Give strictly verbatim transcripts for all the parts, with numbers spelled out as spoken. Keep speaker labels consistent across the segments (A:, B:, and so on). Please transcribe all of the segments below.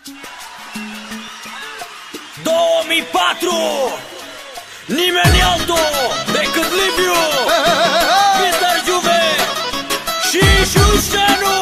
A: două mii patru, nimeni altul decât Liviu, mister Juve și Șuștenu.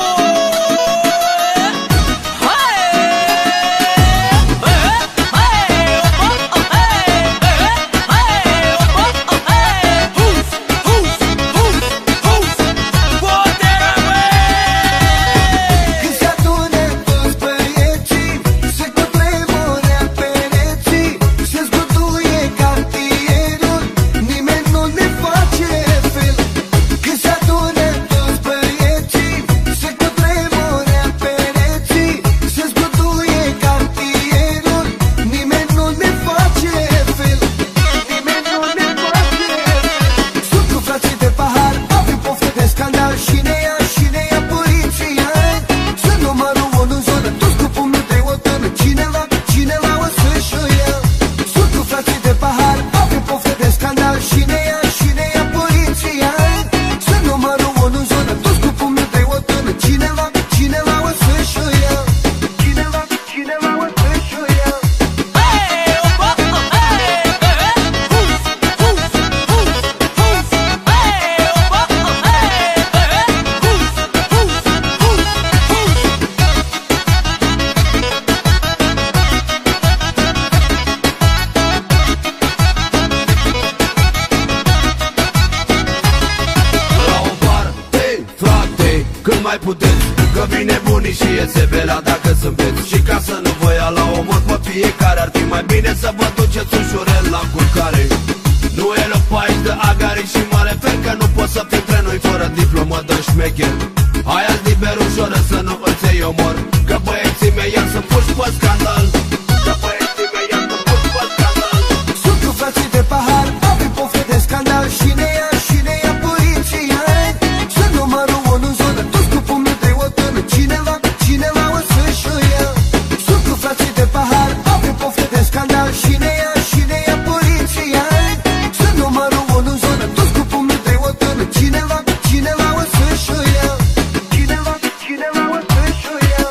B: Mai puteți, că vine bunii și e severa dacă zâmbeți. Și ca să nu vă ia la omor pe fiecare, ar fi mai bine să vă duceți ușurel la culcare. Nu e loc pe aici de agari și mă refer că nu poți să fii între noi fără diplomă de șmecher. Hai azi liber ușoră să nu îți iei omor, că băieții mei iar sunt puși pe scandal. Că băieții mei iar sunt puși pe scandal.
C: Sunt cu frații de pahar, avem poftă de scandal și ne ia și ne ia poliția. Sunt numărul unu în zonă, cineva, cineva o să-și o ia. Sunt cu frații de pahar, avem poftă de scandal și ne ia și ne ia poliția. Sunt numărul unu în zonă, toți cu pumnul de o tână. Cineva, cineva o să-și o ia. Cineva, cineva o să-și o ia.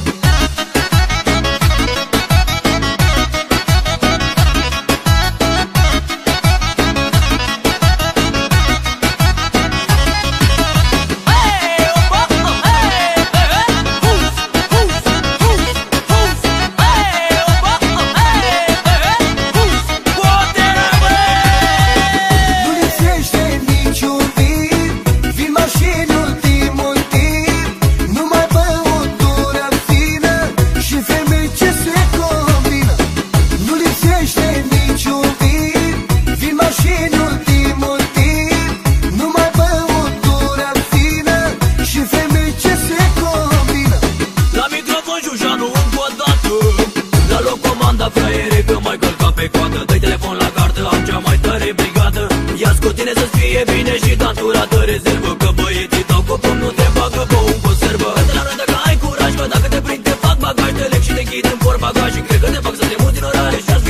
A: Fraiere că mai călca pe coadă, dă-i telefon la gardă, am cea mai tare brigadă. Ia-ți cu tine să-ți fie bine și datura de rezervă, că băieții dau cu pumnul, te bagă pe un conservă. Dă-te la rând dacă ai curaj, că dacă te prind te fac bagaj, te leg și te închid în portbagaj. Și cred că te fac să te muți din oraș.